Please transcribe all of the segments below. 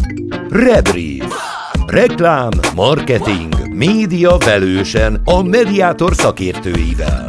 Rebrief. Reklám, marketing, média velősen a Mediator szakértőivel.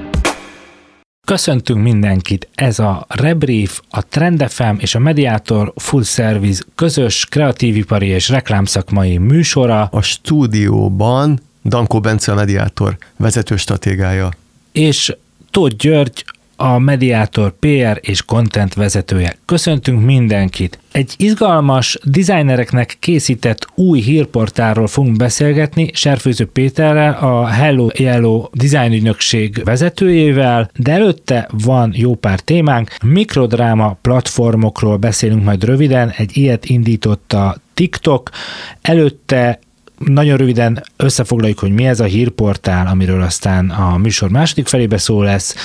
Köszöntünk mindenkit, ez a Rebrief, a Trend FM és a Mediator Full Service közös kreatívipari és reklámszakmai műsora. A stúdióban Dankó Bence a Mediator vezető stratégája. És Tóth György a Mediator PR és content vezetője. Köszöntünk mindenkit! Egy izgalmas, designereknek készített új hírportálról fogunk beszélgetni Serfőző Péterrel, a Hello Yellow design ügynökség vezetőjével, de előtte van jó pár témánk. Mikrodráma platformokról beszélünk majd röviden, egy ilyet indított a TikTok. Előtte nagyon röviden összefoglaljuk, hogy mi ez a hírportál, amiről aztán a műsor második felébe szó lesz,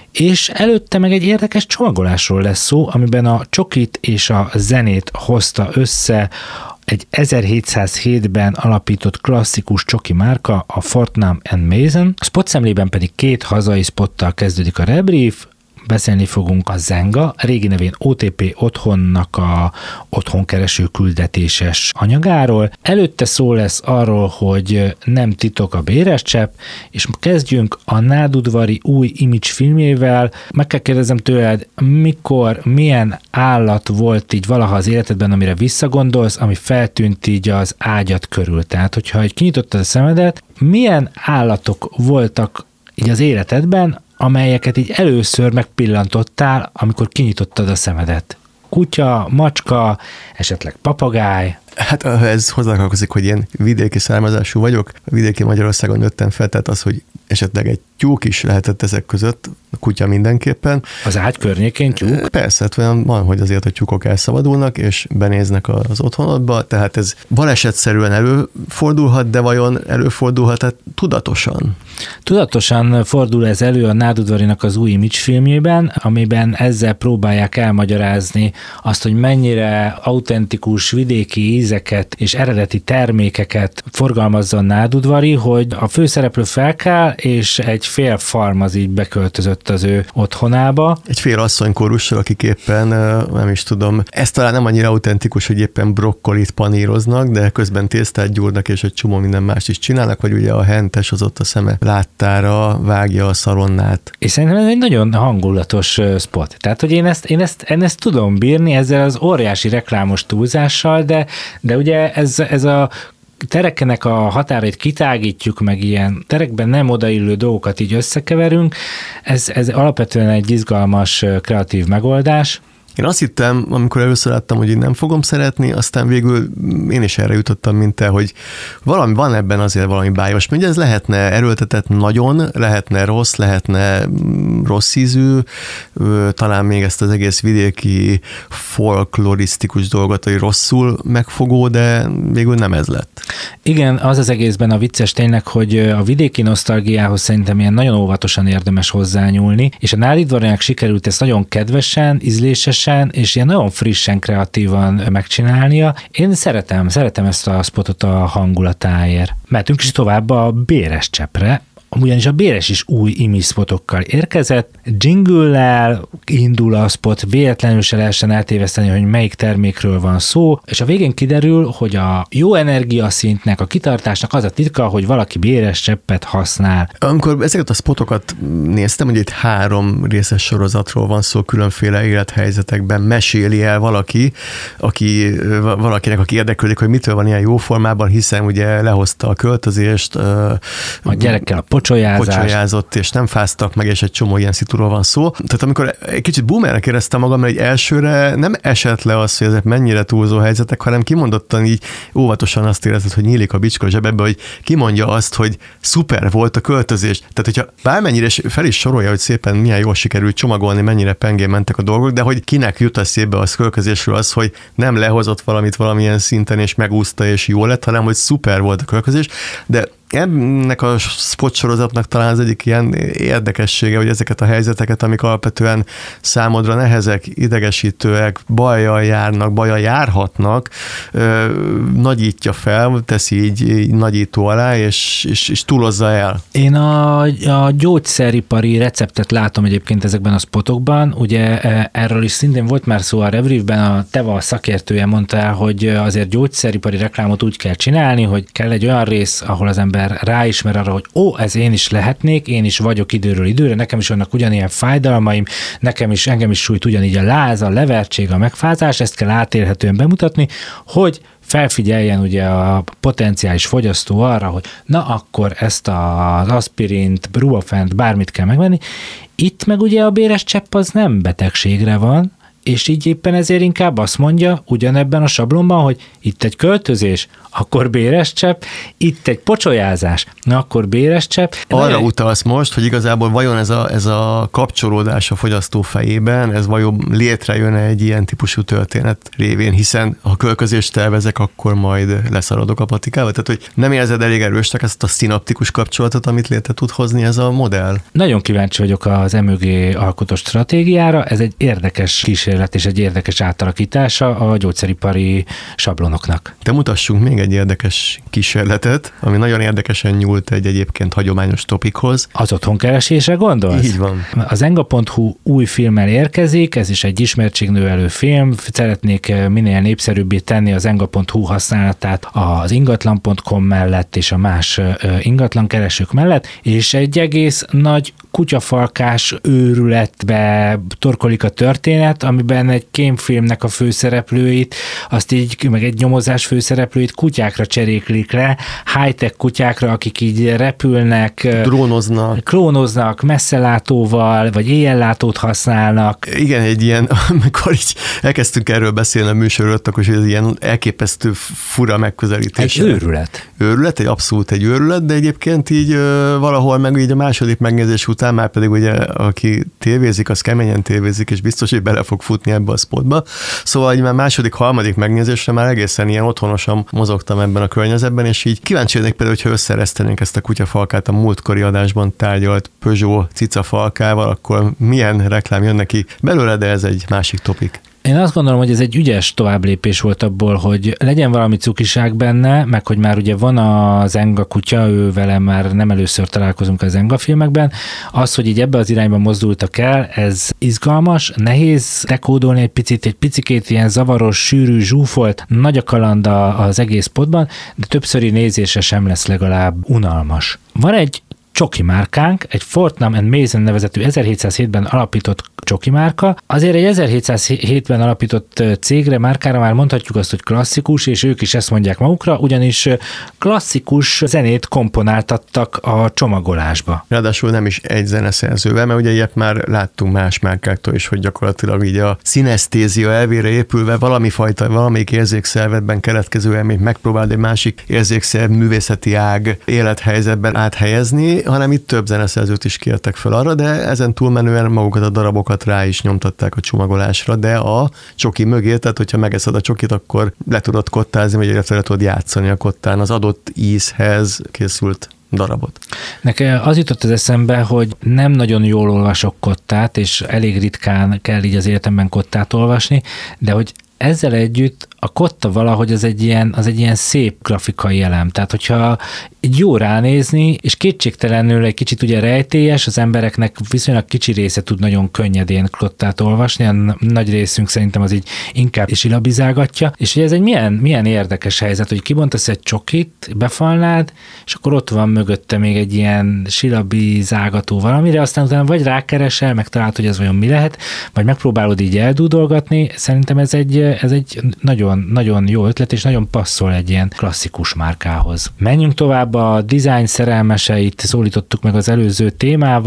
és előtte meg egy érdekes csomagolásról lesz szó, amiben a csokit és a zenét hozta össze egy 1707-ben alapított klasszikus csoki márka, a Fortnum & Mason. A spotszemlében pedig két hazai spottal kezdődik a Rebrief. Beszélni fogunk a Zenga, régi nevén OTP otthonnak a otthonkereső küldetéses anyagáról. Előtte szó lesz arról, hogy nem titok a béres csepp, és kezdjünk a nádudvari új image filmjével. Meg kell kérdezem tőled, mikor, milyen állat volt így valaha az életedben, amire visszagondolsz, ami feltűnt így az ágyad körül. Tehát, hogyha így kinyitottad a szemedet, milyen állatok voltak így az életedben, amelyeket így először megpillantottál, amikor kinyitottad a szemedet? Kutya, macska, esetleg papagáj? Hát ez hozzátartozik, hogy én vidéki származású vagyok, vidéki Magyarországon nőttem fel, tehát az, hogy esetleg egy tyúk is lehetett ezek között, a kutya mindenképpen. Az ágy környékén tyúk? Persze, hát olyan van, hogy azért a tyúkok elszabadulnak, és benéznek az otthonodba, tehát ez balesetszerűen előfordulhat, de vajon előfordulhat hát tudatosan? Tudatosan fordul ez elő a nádudvarinak az új image filmjében, amiben ezzel próbálják elmagyarázni azt, hogy mennyire autentikus vidéki ízeket és eredeti termékeket forgalmazza a nádudvari, hogy a főszereplő felkel, és egy fél farm az így beköltözött az ő otthonába. Egy fél asszonykorussal, akik éppen, nem is tudom, ez talán nem annyira autentikus, hogy éppen brokkolit paníroznak, de közben tésztát gyúrnak, és egy csomó minden más is csinálnak, vagy ugye a hentes az ott a szeme láttára vágja a szalonnát. És szerintem ez egy nagyon hangulatos spot. Tehát, hogy én ezt tudom bírni ezzel az óriási reklámos túlzással, de ugye ez a terekenek a határait kitágítjuk, meg ilyen terekben nem odaillő dolgokat így összekeverünk, ez alapvetően egy izgalmas, kreatív megoldás. Én azt hittem, amikor először láttam, hogy én nem fogom szeretni, aztán végül én is erre jutottam, mint te, hogy valami van ebben azért valami bájos. Ugye ez lehetne erőltetett nagyon, lehetne rossz ízű, talán még ezt az egész vidéki folklorisztikus dolgot, hogy rosszul megfogó, de végül nem ez lett. Igen, az egészben a vicces tényleg, hogy a vidéki nosztalgiához szerintem ilyen nagyon óvatosan érdemes hozzányúlni, és a nádudvarinak sikerült ezt nagyon kedvesen, ízlésesen, és ilyen nagyon frissen, kreatívan megcsinálnia. Én szeretem ezt a spotot a hangulatáért. Mehetünk is tovább a béres cseppre, ugyanis a béres is új image spotokkal érkezett, jingle-lel indul a spot, véletlenül se lehessen eltéveszteni, hogy melyik termékről van szó, és a végén kiderül, hogy a jó energiaszintnek, a kitartásnak az a titka, hogy valaki béres cseppet használ. Amikor ezeket a spotokat néztem, hogy itt 3 részes sorozatról van szó, különféle élethelyzetekben meséli el valakinek, aki érdeklődik, hogy mitől van ilyen jó formában, hiszen ugye lehozta a költözést, a gyerekkel a pocsolyázott, és nem fáztak meg, és egy csomó ilyen szituról van szó. Tehát amikor egy kicsit boomernek éreztem magam, mert egy elsőre nem esett le az, hogy ezek mennyire túlzó helyzetek, hanem kimondottan így óvatosan azt érezted, hogy nyílik a bicska a zsebedbe, hogy kimondja azt, hogy szuper volt a költözés. Tehát, hogyha bármennyire fel is sorolja, hogy szépen milyen jól sikerült csomagolni, mennyire pengén mentek a dolgok, de hogy kinek jut eszébe az költözésről az, hogy nem lehozott valamit valamilyen szinten, és megúszta, és jó lett, hanem hogy szuper volt a költözés. De Ennek a spot sorozatnak talán az egyik ilyen érdekessége, hogy ezeket a helyzeteket, amik alapvetően számodra nehezek, idegesítőek, bajjal járnak, bajjal járhatnak, nagyítja fel, teszi így nagyító alá, és túlozza el. Én a gyógyszeripari receptet látom egyébként ezekben a spotokban, ugye erről is szintén volt már szó a Rebriefben, a Teva szakértője mondta el, hogy azért gyógyszeripari reklámot úgy kell csinálni, hogy kell egy olyan rész, ahol az ember ráismer arra, hogy ez én is lehetnék, én is vagyok időről időre, nekem is vannak ugyanilyen fájdalmaim, engem is sújt ugyanígy a láz, a levertség, a megfázás, ezt kell átélhetően bemutatni, hogy felfigyeljen ugye a potenciális fogyasztó arra, hogy na akkor ezt az aspirint, Bruafent, bármit kell megvenni. Itt meg ugye a béres csepp az nem betegségre van, és így éppen ezért inkább azt mondja ugyanebben a sablonban, hogy itt egy költözés, akkor béres csepp, itt egy pocsolyázás, na akkor béres csepp. Arra utalsz most, hogy igazából vajon ez a kapcsolódás a fogyasztó fejében, ez vajon létrejön egy ilyen típusú történet révén, hiszen ha költözést tervezek, akkor majd leszaladok a patikába. Tehát, hogy nem érzed elég erősnek ezt a szinaptikus kapcsolatot, amit létre tud hozni ez a modell? Nagyon kíváncsi vagyok az emögé alkotott stratégiára, ez egy érdekes kísérlet és egy érdekes átalakítása a gyógyszeripari sablonoknak. De mutassunk még egy érdekes kísérletet, ami nagyon érdekesen nyúlt egy egyébként hagyományos topikhoz. Az otthonkeresésre gondolsz? Így van. Az enga.hu új filmmel érkezik, ez is egy ismertségnövelő film, szeretnék minél népszerűbbé tenni az enga.hu használatát az ingatlan.com mellett és a más ingatlankeresők mellett, és egy egész nagy kutyafalkás őrületbe torkolik a történet, amiben egy kémfilmnek a főszereplőit, azt így, meg egy nyomozás főszereplőit kutyákra cseréklik le, high-tech kutyákra, akik így repülnek, klónoznak messzelátóval, vagy éjjellátót használnak. Igen, egy ilyen, amikor így elkezdtünk erről beszélni a műsorot, akkor ez ilyen elképesztő fura megközelítés. Egy őrület. Őrület, abszolút egy őrület, de egyébként így valahol meg így a második megnézés után már pedig ugye, aki tévézik, az keményen tévézik, és biztos, hogy bele fog futni ebbe a spotba. Szóval így már második, harmadik megnézésre már egészen ilyen otthonosan mozogtam ebben a környezetben, és így kíváncsi lennék például, hogyha összeresztenénk ezt a kutyafalkát a múltkori adásban tárgyalt Peugeot cicafalkával, akkor milyen reklám jön neki belőle, de ez egy másik topik. Én azt gondolom, hogy ez egy ügyes továbblépés volt abból, hogy legyen valami cukiság benne, meg hogy már ugye van az Enga kutya, ő vele már nem először találkozunk az Enga filmekben. Az, hogy így ebbe az irányba mozdultak el, ez izgalmas, nehéz dekódolni egy picikét ilyen zavaros, sűrű, zsúfolt, nagy a kaland az egész potban, de többszöri nézésre sem lesz legalább unalmas. Van egy csoki márkánk, egy Fortnum & Mason nevezetű 1707-ben alapított csoki márka. Azért egy 1707-ben alapított cégre, márkára már mondhatjuk azt, hogy klasszikus, és ők is ezt mondják magukra, ugyanis klasszikus zenét komponáltattak a csomagolásba. Ráadásul nem is egy zeneszerzővel, mert ugye ilyet már láttunk más márkáktól is, hogy gyakorlatilag így a szinesztézia elvére épülve valamelyik érzékszervedben keletkező élményt megpróbáld egy másik érzékszerv művészeti ág élethelyzetben áthelyezni, hanem itt több zeneszerzőt is kértek fel arra, de ezen túlmenően magukat a darabokat rá is nyomtatták a csomagolásra, de a csoki mögé, tehát hogyha megeszed a csokit, akkor le tudod kottázni, vagy le tudod játszani a kottán az adott ízhez készült darabot. Nekem az jutott az eszembe, hogy nem nagyon jól olvasok kottát, és elég ritkán kell így az életemben kottát olvasni, de hogy ezzel együtt a kotta valahogy az egy ilyen szép grafikai elem. Tehát, hogyha egy jó ránézni, és kétségtelenül egy kicsit ugye rejtélyes, az embereknek viszonylag kicsi része tud nagyon könnyedén kottát olvasni, a nagy részünk szerintem az így inkább is ilabizálgatja, és hogy ez egy milyen érdekes helyzet, hogy kibontasz egy csokit, befalnád, és akkor ott van mögötte még egy ilyen silabizálgató valamire, aztán utána vagy rákeresel, megtalálod, hogy ez vajon mi lehet, vagy megpróbálod így eldúdolgatni. Szerintem ez egy nagyon, nagyon jó ötlet, és nagyon passzol egy ilyen klasszikus márkához. Menjünk tovább, a design szerelmeseit szólítottuk meg az előző témával.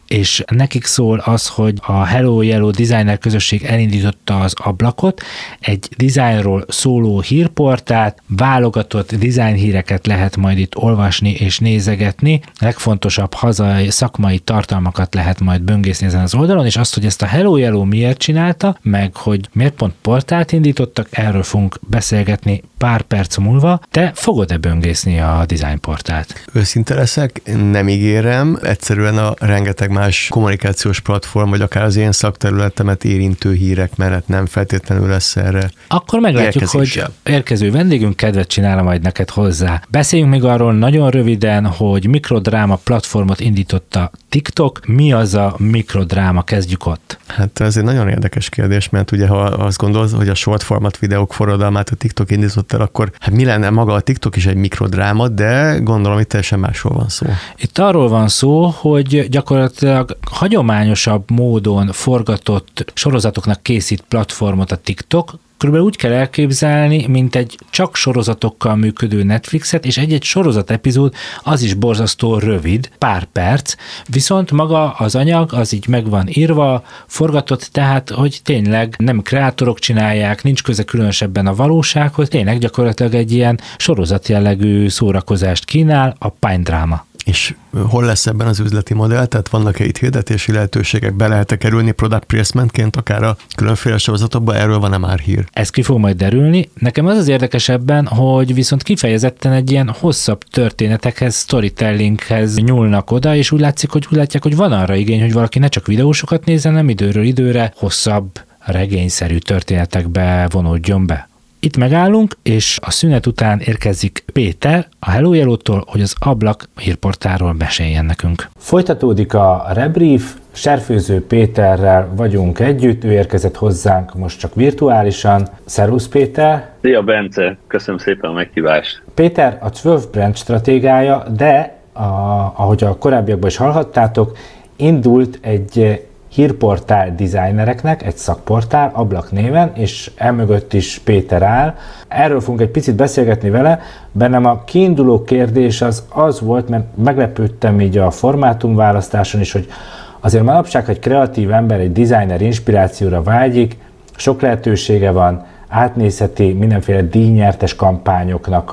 és nekik szól az, hogy a Hello Yellow designer közösség elindította az ablakot, egy dizájnról szóló hírportált, válogatott dizájnhíreket lehet majd itt olvasni és nézegetni, legfontosabb hazai szakmai tartalmakat lehet majd böngészni ezen az oldalon, és azt, hogy ezt a Hello Yellow miért csinálta, meg hogy miért pont portált indítottak, erről fogunk beszélgetni pár perc múlva. Te fogod-e böngészni a dizájnportált? Őszinte leszek, nem ígérem, egyszerűen a rengeteg más kommunikációs platform, vagy akár az én szakterületemet érintő hírek mellett nem feltétlenül lesz erre. Akkor meglátjuk, hogy érkező vendégünk kedvet csinál majd neked hozzá. Beszéljünk még arról nagyon röviden, hogy mikrodráma platformot indította TikTok. Mi az a mikrodráma? Kezdjük ott. Hát ez egy nagyon érdekes kérdés, mert ugye ha azt gondolod, hogy a short format videók forradalmát a TikTok indított el, akkor hát mi lenne maga a TikTok is egy mikrodráma, de gondolom itt teljesen másról van szó. Itt arról van szó, hogy gyakorlatilag hagyományosabb módon forgatott sorozatoknak készít platformot a TikTok. Körülbelül úgy kell elképzelni, mint egy csak sorozatokkal működő Netflixet, és egy-egy sorozat epizód az is borzasztó rövid, pár perc, viszont maga az anyag az így meg van írva, forgatott, tehát, hogy tényleg nem kreátorok csinálják, nincs köze különösebben a valósághoz, tényleg gyakorlatilag egy ilyen sorozat jellegű szórakozást kínál, a Pine Drama. És hol lesz ebben az üzleti modell? Tehát vannak-e itt hirdetési lehetőségek, be lehet-e kerülni product placementként, akár a különféle sorozatokban, erről van-e már hír? Ez ki fog majd derülni. Nekem az érdekesebben, hogy viszont kifejezetten egy ilyen hosszabb történetekhez, storytellinghez nyúlnak oda, és úgy látják, hogy van arra igény, hogy valaki ne csak videósokat nézzen, hanem időről időre hosszabb, regényszerű történetekbe vonódjon be. Itt megállunk, és a szünet után érkezik Péter a Hello Yellow-tól, hogy az ablak hírportáról meséljen nekünk. Folytatódik a rebrief, Serfőző Péterrel vagyunk együtt, ő érkezett hozzánk most csak virtuálisan. Szervusz Péter! Szia Bence, köszönöm szépen a meghívást! Péter a 12 brand stratégája, de ahogy a korábbiakban is hallhattátok, indult egy hírportál designereknek, egy szakportál, Ablak néven, és emögött is Péter áll. Erről fogunk egy picit beszélgetni vele. Bennem a kiinduló kérdés az volt, mert meglepődtem így a formátumválasztáson is, hogy azért manapság, hogy kreatív ember, egy designer inspirációra vágyik, sok lehetősége van, átnézheti mindenféle díjnyertes kampányoknak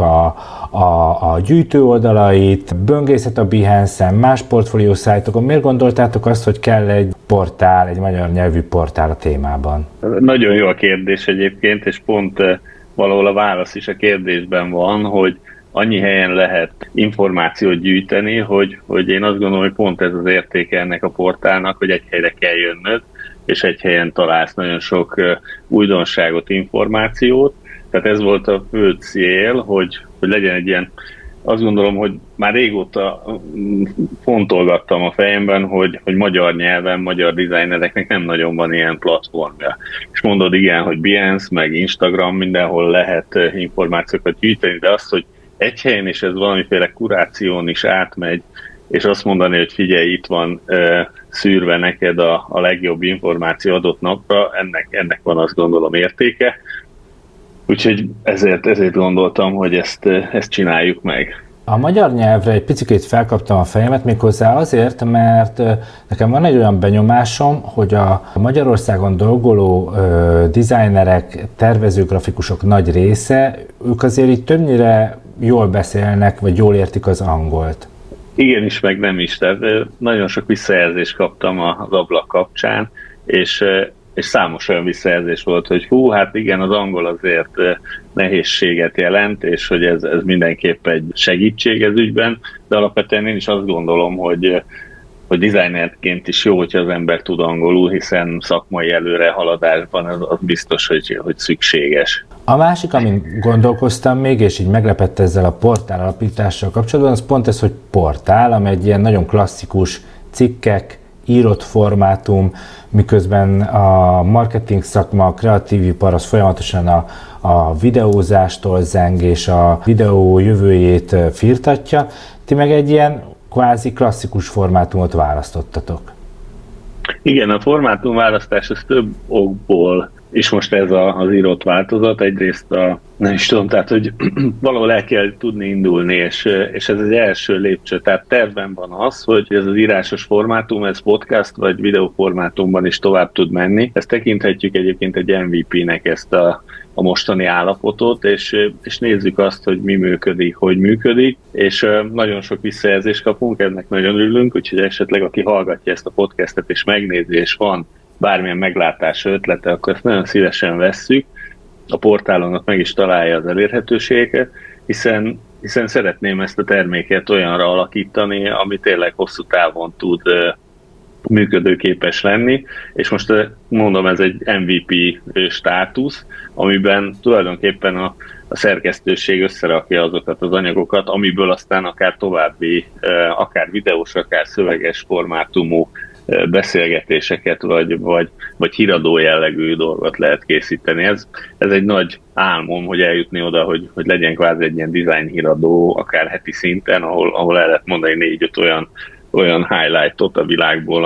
a gyűjtő oldalait, böngészhet a Behance-en, más portfólió szájtokon. Miért gondoltátok azt, hogy kell egy portál, egy magyar nyelvű portál a témában? Nagyon jó a kérdés egyébként, és pont valahol a válasz is a kérdésben van, hogy annyi helyen lehet információt gyűjteni, hogy én azt gondolom, hogy pont ez az értéke ennek a portálnak, hogy egy helyre kell jönnöd, és egy helyen találsz nagyon sok újdonságot, információt. Tehát ez volt a fő cél, hogy legyen egy ilyen, azt gondolom, hogy már régóta fontolgattam a fejemben, hogy magyar nyelven, magyar designereknek nem nagyon van ilyen platformja. És mondod igen, hogy Behance, meg Instagram, mindenhol lehet információkat gyűjteni, de azt, hogy egy helyen, és ez valamiféle kuráción is átmegy, és azt mondani, hogy figyelj, itt van szűrve neked a legjobb információ adott napra, ennek van, azt gondolom, értéke. Úgyhogy ezért gondoltam, hogy ezt csináljuk meg. A magyar nyelvre egy picit felkaptam a fejemet, méghozzá azért, mert nekem van egy olyan benyomásom, hogy a Magyarországon dolgoló designerek, tervező grafikusok nagy része, ők azért így többnyire jól beszélnek, vagy jól értik az angolt. Igen is, meg nem is. Tehát nagyon sok visszajelzést kaptam az Ablak kapcsán, és számos olyan visszajelzés volt, hogy hát igen, az angol azért nehézséget jelent, és hogy ez mindenképp egy segítség ez ügyben, de alapvetően én is azt gondolom, hogy designerként is jó, hogyha az ember tud angolul, hiszen szakmai előrehaladásban az biztos, hogy szükséges. A másik, amin gondolkoztam még, és így meglepett ezzel a portál alapítással kapcsolatban, az pont ez, hogy portál, ami egy ilyen nagyon klasszikus cikkek, írott formátum, miközben a marketing szakma, a kreatív ipar az folyamatosan a videózástól zeng, és a videó jövőjét firtatja. Ti meg egy ilyen kvázi klasszikus formátumot választottatok. Igen, a formátumválasztás az több okból és most ez az írott változat, egyrészt nem is tudom, tehát, hogy valahol el kell tudni indulni, és ez az első lépcső. Tehát tervben van az, hogy ez az írásos formátum, ez podcast vagy videóformátumban is tovább tud menni. Ezt tekinthetjük egyébként egy MVP-nek ezt a mostani állapotot, és nézzük azt, hogy mi működik, hogy működik, és nagyon sok visszajelzést kapunk, ennek nagyon örülünk, úgyhogy esetleg aki hallgatja ezt a podcastet és megnézi, és van bármilyen meglátása, ötlete, akkor ezt nagyon szívesen vesszük. A portálon meg is találja az elérhetőségeket, hiszen szeretném ezt a terméket olyanra alakítani, ami tényleg hosszú távon tud működőképes lenni, és most mondom, ez egy MVP státusz, amiben tulajdonképpen a szerkesztőség összerakja azokat az anyagokat, amiből aztán akár további, akár videós, akár szöveges formátumú beszélgetéseket, vagy híradó jellegű dolgot lehet készíteni. Ez egy nagy álmom, hogy eljutni oda, hogy legyen kvázi egy ilyen design híradó, akár heti szinten, ahol el lehet mondani 4-5 olyan highlightot a világból,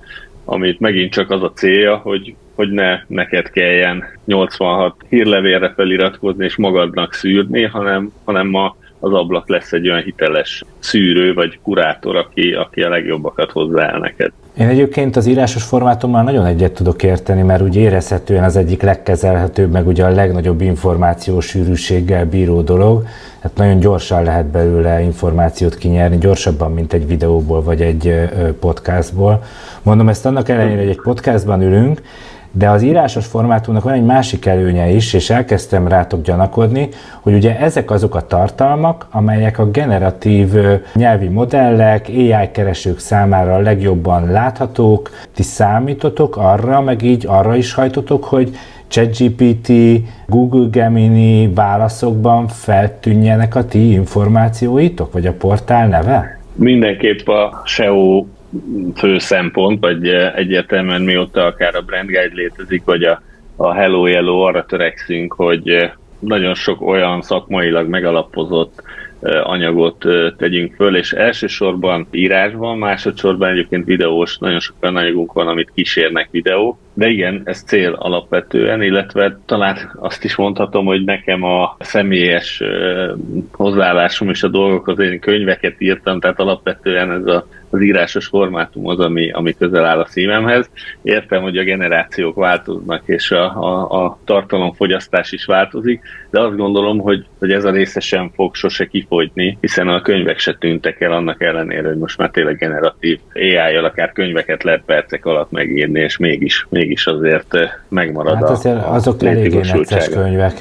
amit megint csak az a célja, hogy ne neked kelljen 86 hírlevélre feliratkozni és magadnak szűrni, hanem az ablak lesz egy olyan hiteles szűrő vagy kurátor, aki a legjobbakat hozzá el neked. Én egyébként az írásos formátummal nagyon egyet tudok érteni, mert úgy érezhetően az egyik legkezelhetőbb, meg ugye a legnagyobb információs sűrűséggel bíró dolog. Hát nagyon gyorsan lehet belőle információt kinyerni, gyorsabban, mint egy videóból vagy egy podcastból. Mondom ezt annak ellenére, hogy egy podcastban ülünk, de az írásos formátumnak van egy másik előnye is, és elkezdtem rátok gyanakodni, hogy ugye ezek azok a tartalmak, amelyek a generatív nyelvi modellek, AI keresők számára a legjobban láthatók. Ti számítotok arra, meg így arra is hajtotok, hogy ChatGPT, Google Gemini válaszokban feltűnjenek a ti információitok, vagy a portál neve? Mindenképp a SEO fő szempont, vagy egyértelműen mióta akár a Brand Guide létezik, vagy a Hello Yellow, arra törekszünk, hogy nagyon sok olyan szakmailag megalapozott anyagot tegyünk föl, és elsősorban írásban, másodszorban egyébként videós, nagyon sok olyan anyagunk van, amit kísérnek videók, de igen, ez cél alapvetően, illetve talán azt is mondhatom, hogy nekem a személyes hozzáállásom és a dolgokhoz, én könyveket írtam, tehát alapvetően ez az írásos formátum az, ami közel áll a szívemhez. Értem, hogy a generációk változnak, és a tartalomfogyasztás is változik, de azt gondolom, hogy ez a része sem fog sose kifogyni, hiszen a könyvek se tűntek el, annak ellenére, hogy most már tényleg generatív AI-jal akár könyveket lehet percek alatt megírni, és mégis azért megmarad hát azért azok eléggé necces könyvek.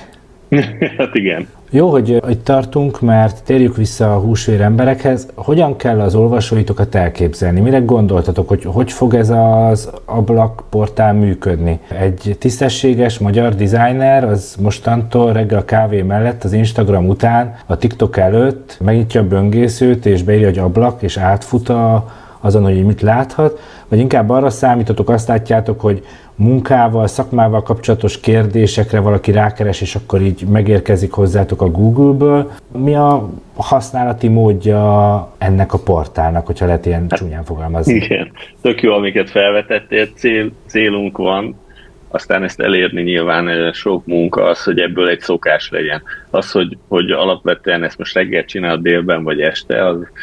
Hát igen. Jó, hogy tartunk, mert térjük vissza a húsvér emberekhez. Hogyan kell az olvasóitokat elképzelni? Mire gondoltatok, hogy fog ez az ablakportál működni? Egy tisztességes magyar designer az mostantól reggel a kávé mellett, az Instagram után, a TikTok előtt megnyitja a böngészőt, és beírja, hogy ablak, és átfut azon, hogy mit láthat, vagy inkább arra számítotok, azt látjátok, hogy munkával, szakmával kapcsolatos kérdésekre valaki rákeres, és akkor így megérkezik hozzátok a Google-ből. Mi a használati módja ennek a portálnak, hogyha lehet ilyen csúnyán fogalmazni? Igen, tök jó, amiket felvetettél, célunk van, aztán ezt elérni nyilván sok munka az, hogy ebből egy szokás legyen. Az, hogy alapvetően ezt most reggel csinál délben vagy este,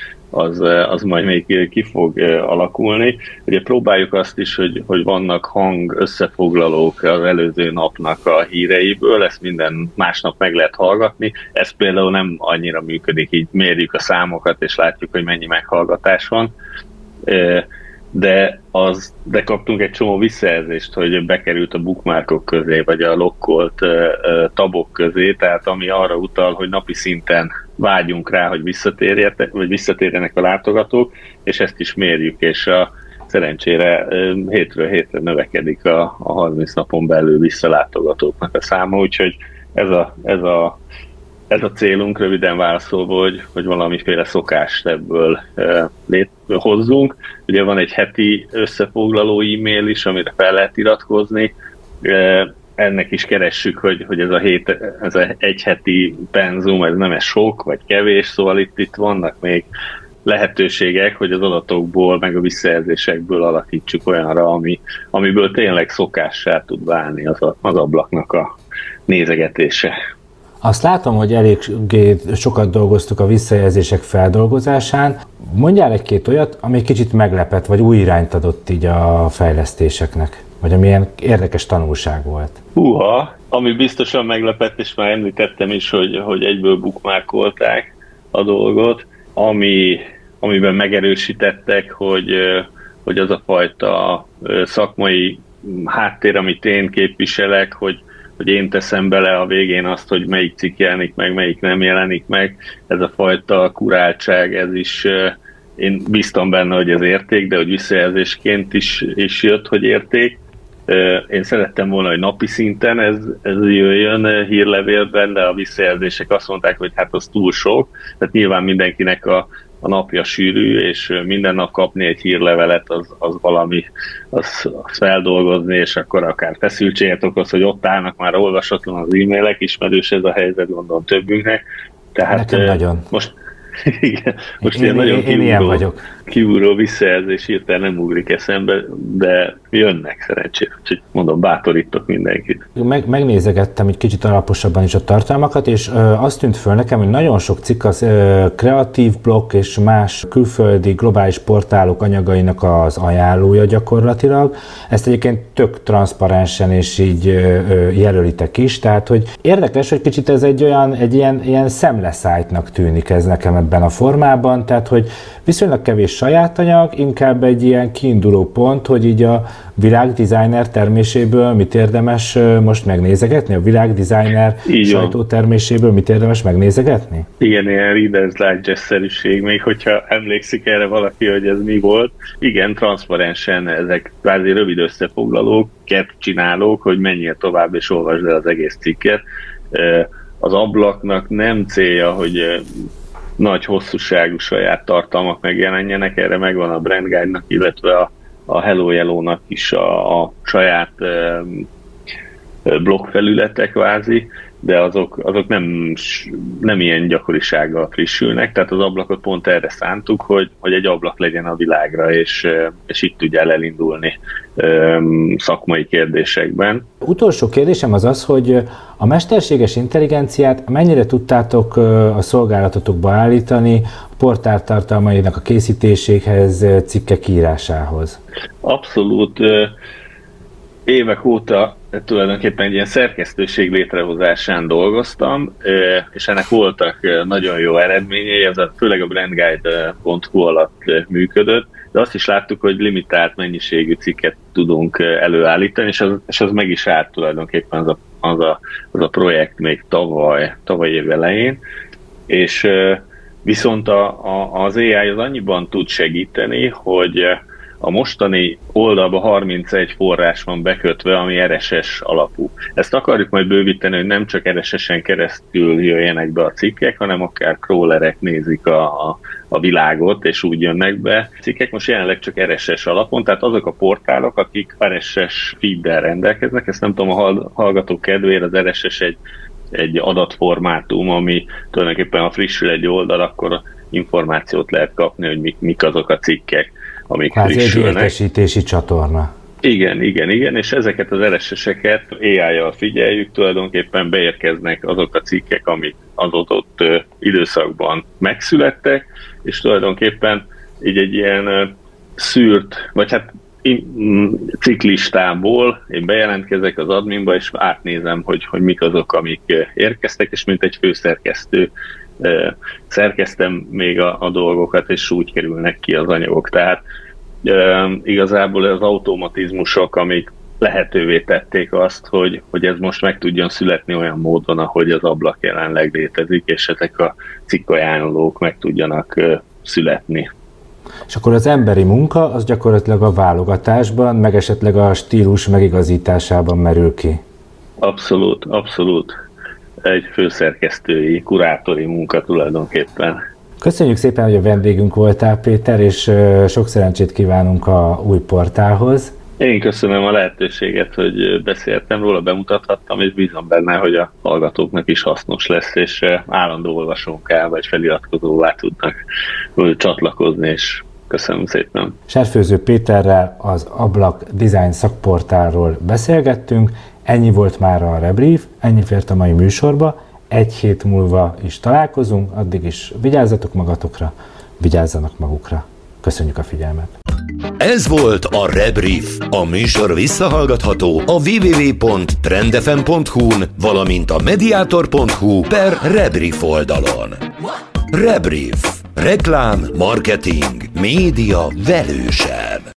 az majd még ki fog alakulni. Ugye próbáljuk azt is, hogy vannak hang összefoglalók az előző napnak a híreiből, ezt minden másnap meg lehet hallgatni. Ez például nem annyira működik, így mérjük a számokat, és látjuk, hogy mennyi meghallgatás van. De kaptunk egy csomó visszajelzést, hogy bekerült a bookmarkok közé, vagy a lokkolt tabok közé, tehát ami arra utal, hogy napi szinten vágyunk rá, hogy visszatérjenek a látogatók, és ezt is mérjük, és szerencsére hétről hétre növekedik a 30 napon belül visszalátogatóknak a száma, úgyhogy ez a célunk, röviden válaszolva, hogy valamiféle szokást ebből hozzunk. Ugye van egy heti összefoglaló e-mail is, amire fel lehet iratkozni. Ennek is keressük, hogy ez a egy heti penzum, ez nem sok, vagy kevés, szóval itt vannak még lehetőségek, hogy az adatokból, meg a visszajelzésekből alakítsuk olyanra, amiből tényleg szokássá tud válni az ablaknak a nézegetése. Azt látom, hogy elég sokat dolgoztuk a visszajelzések feldolgozásán. Mondjál egy-két olyat, ami kicsit meglepett, vagy új irányt adott így a fejlesztéseknek, vagy amilyen érdekes tanulság volt. Ami biztosan meglepett, és már említettem is, hogy egyből bookmarkolták a dolgot, amiben megerősítettek, hogy az a fajta szakmai háttér, amit én képviselek, hogy én teszem bele a végén azt, hogy melyik cikk jelenik meg, melyik nem jelenik meg. Ez a fajta kuráltság, ez is, én bíztam benne, hogy ez érték, de hogy visszajelzésként is jött, hogy érték. Én szerettem volna, hogy napi szinten ez jöjjön hírlevélben, de a visszajelzések azt mondták, hogy hát az túl sok. Tehát nyilván mindenkinek a napja sűrű, és minden nap kapni egy hírlevelet, az valami, az feldolgozni, és akkor akár feszültséget okoz, hogy ott állnak már olvasatlan az e-mailek, ismerős ez a helyzet, gondolom többünknek. Tehát nekem nagyon. Igen, most én ilyen vagyok. Kívülről visszajelzés hirtelen nem ugrik eszembe, de jönnek szerencsére, úgyhogy mondom, bátorítok mindenkit. Megnézegettem egy kicsit alaposabban is a tartalmakat, és azt tűnt föl nekem, hogy nagyon sok cikk az kreatív blokk és más külföldi globális portálok anyagainak az ajánlója gyakorlatilag. Ezt egyébként tök transzparensen és így jelölitek is, tehát hogy érdekes, hogy kicsit ez egy ilyen szemleszájtnak tűnik ez nekem ebben a formában, tehát hogy viszonylag kevés saját anyag, inkább egy ilyen kiinduló pont, hogy így a világdesigner terméséből mit érdemes most megnézegetni? A világdesigner sajtóterméséből mit érdemes megnézegetni? Igen, ilyen Reader's Digest-szerűség, még hogyha emlékszik erre valaki, hogy ez mi volt. Igen, transzparensen ezek kvázi rövid összefoglalók, csinálók, hogy menjél tovább és olvasd el az egész cikket. Az ablaknak nem célja, hogy nagy hosszúságú saját tartalmak megjelenjenek, erre megvan a Brand Guide-nak, illetve a Hello Yellow-nak is a saját blogfelülete kvázi, de azok nem ilyen gyakorisággal frissülnek, tehát az ablakot pont erre szántuk, hogy egy ablak legyen a világra, és itt tudjál elindulni szakmai kérdésekben. Utolsó kérdésem az, hogy a mesterséges intelligenciát mennyire tudtátok a szolgálatotokba állítani a portál tartalmainak a készítéséhez, cikkek írásához? Abszolút. Évek óta tulajdonképpen egy ilyen szerkesztőség létrehozásán dolgoztam, és ennek voltak nagyon jó eredményei, ez főleg a brandguide.hu alatt működött, de azt is láttuk, hogy limitált mennyiségű cikket tudunk előállítani, és az meg is állt tulajdonképpen az a projekt még tavaly év elején, és viszont az AI az annyiban tud segíteni, hogy a mostani oldalba 31 forrás van bekötve, ami RSS alapú. Ezt akarjuk majd bővíteni, hogy nem csak RSS-en keresztül jöjjenek be a cikkek, hanem akár crawlerek nézik a világot, és úgy jönnek be. A cikkek most jelenleg csak RSS alapon, tehát azok a portálok, akik RSS feeddel rendelkeznek, ezt nem tudom, a hallgatók kedvére az RSS egy adatformátum, ami tulajdonképpen ha frissül egy oldal, akkor információt lehet kapni, hogy mik azok a cikkek, amik frissülnek. Egy értesítési csatorna. Igen, és ezeket az RSS-eket AI-jal figyeljük, tulajdonképpen beérkeznek azok a cikkek, amik az adott időszakban megszülettek, és tulajdonképpen így egy ilyen szűrt, vagy hát cikklistából én bejelentkezek az adminba, és átnézem, hogy mik azok, amik érkeztek, és mint egy főszerkesztő szerkeztem még a dolgokat, és úgy kerülnek ki az anyagok. Tehát igazából az automatizmusok, amik lehetővé tették azt, hogy ez most meg tudjon születni olyan módon, ahogy az ablak jelenleg létezik, és ezek a cikkajánlók meg tudjanak születni. És akkor az emberi munka az gyakorlatilag a válogatásban, meg esetleg a stílus megigazításában merül ki? Abszolút. Egy főszerkesztői, kurátori munka tulajdonképpen. Köszönjük szépen, hogy a vendégünk voltál, Péter, és sok szerencsét kívánunk a új portálhoz. Én köszönöm a lehetőséget, hogy beszéltem róla, bemutathattam, és bízom benne, hogy a hallgatóknak is hasznos lesz, és állandó olvasónká vagy feliratkozóvá tudnak csatlakozni, és köszönöm szépen. Serfőző Péterrel az Ablak Design szakportálról beszélgettünk, ennyi volt már a Rebrief, ennyi fért a mai műsorba, egy hét múlva is találkozunk, addig is vigyázzatok magatokra, vigyázzanak magukra. Köszönjük a figyelmet! Ez volt a Rebrief. A műsor visszahallgatható a www.trendfm.hu-n, valamint a mediator.hu/Rebrief oldalon. Rebrief. Reklám, marketing, média velősen.